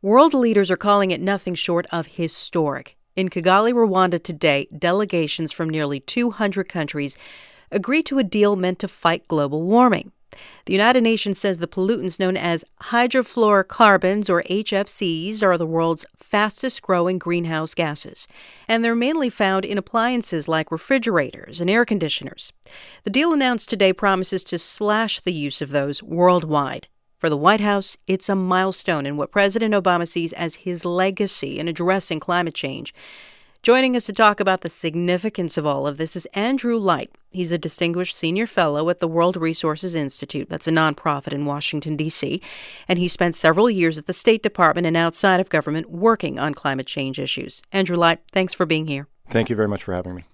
World leaders are calling it nothing short of historic. In Kigali, Rwanda today, delegations from nearly 200 countries agreed to a deal meant to fight global warming. The United Nations says the pollutants known as hydrofluorocarbons, or HFCs, are the world's fastest-growing greenhouse gases, and they're mainly found in appliances like refrigerators and air conditioners. The deal announced today promises to slash the use of those worldwide. For the White House, it's a milestone in what President Obama sees as his legacy in addressing climate change. Joining us to talk about the significance of all of this is Andrew Light. He's a distinguished senior fellow at the World Resources Institute. That's a nonprofit in Washington, D.C., and he spent several years at the State Department and outside of government working on climate change issues. Andrew Light, thanks for being here. Thank you very much for having me.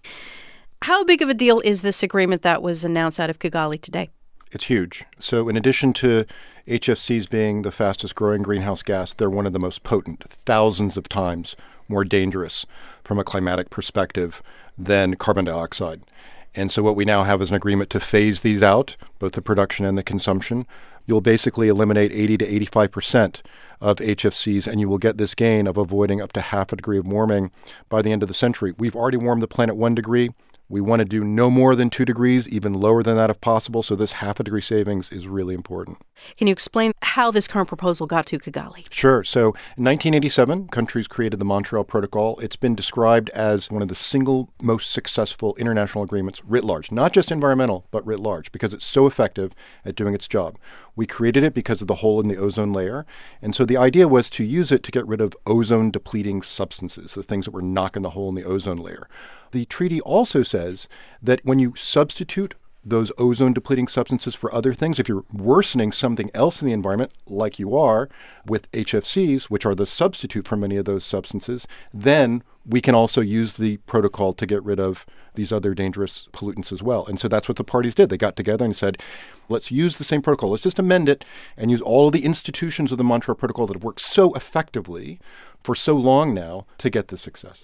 How big of a deal is this agreement that was announced out of Kigali today? It's huge. So in addition to HFCs being the fastest growing greenhouse gas, they're one of the most potent, thousands of times more dangerous from a climatic perspective than carbon dioxide. And so what we now have is an agreement to phase these out, both the production and the consumption. You'll basically eliminate 80 to 85% of HFCs, and you will get this gain of avoiding up to half a degree of warming by the end of the century. We've already warmed the planet 1 degree. We want to do no more than 2 degrees, even lower than that if possible. So this half a degree savings is really important. Can you explain how this current proposal got to Kigali? Sure. So in 1987, countries created the Montreal Protocol. It's been described as one of the single most successful international agreements writ large, not just environmental, but writ large, because it's so effective at doing its job. We created it because of the hole in the ozone layer. And so the idea was to use it to get rid of ozone-depleting substances, the things that were knocking the hole in the ozone layer. The treaty also says that when you substitute those ozone-depleting substances for other things, if you're worsening something else in the environment, like you are with HFCs, which are the substitute for many of those substances, then we can also use the protocol to get rid of these other dangerous pollutants as well. And so that's what the parties did. They got together and said, let's use the same protocol. Let's just amend it and use all of the institutions of the Montreal Protocol that have worked so effectively for so long now to get this success.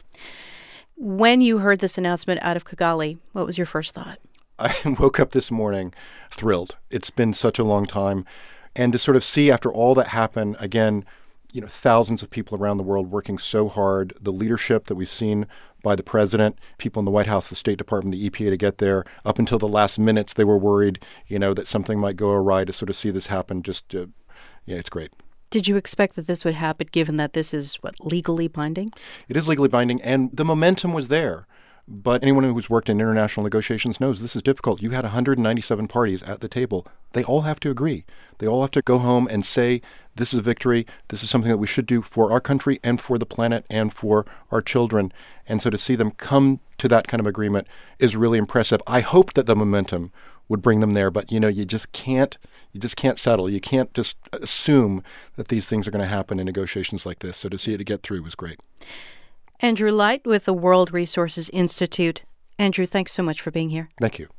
When you heard this announcement out of Kigali, what was your first thought? I woke up this morning thrilled. It's been such a long time. And to sort of see after all that happened, again, thousands of people around the world working so hard, the leadership that we've seen by the president, people in the White House, the State Department, the EPA to get there. Up until the last minutes, they were worried, that something might go awry. To sort of see this happen, it's great. Did you expect that this would happen, given that this is, legally binding? It is legally binding, and the momentum was there. But anyone who's worked in international negotiations knows this is difficult. You had 197 parties at the table. They all have to agree. They all have to go home and say, this is a victory. This is something that we should do for our country and for the planet and for our children. And so to see them come to that kind of agreement is really impressive. I hoped that the momentum would bring them there, but you just can't settle. You can't just assume that these things are going to happen in negotiations like this. So to see it get through was great. Andrew Light with the World Resources Institute. Andrew, thanks so much for being here. Thank you.